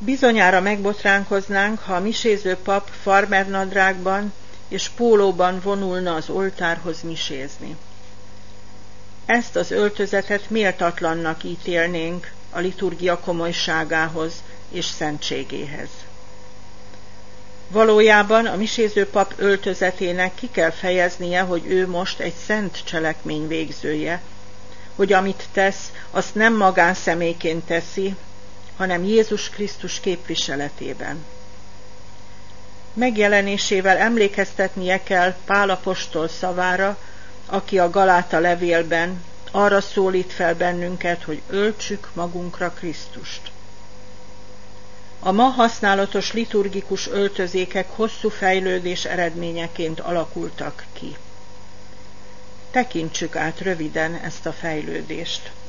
Bizonyára megbotránkoznánk, ha a miséző pap farmernadrágban és pólóban vonulna az oltárhoz misézni. Ezt az öltözetet méltatlannak ítélnénk a liturgia komolyságához és szentségéhez. Valójában a miséző pap öltözetének ki kell fejeznie, hogy ő most egy szent cselekmény végzője, hogy amit tesz, azt nem magánszemélyként teszi, hanem Jézus Krisztus képviseletében. Megjelenésével emlékeztetnie kell Pál apostol szavára, aki a Galáta levélben arra szólít fel bennünket, hogy öltsük magunkra Krisztust. A ma használatos liturgikus öltözékek hosszú fejlődés eredményeként alakultak ki. Tekintsük át röviden ezt a fejlődést.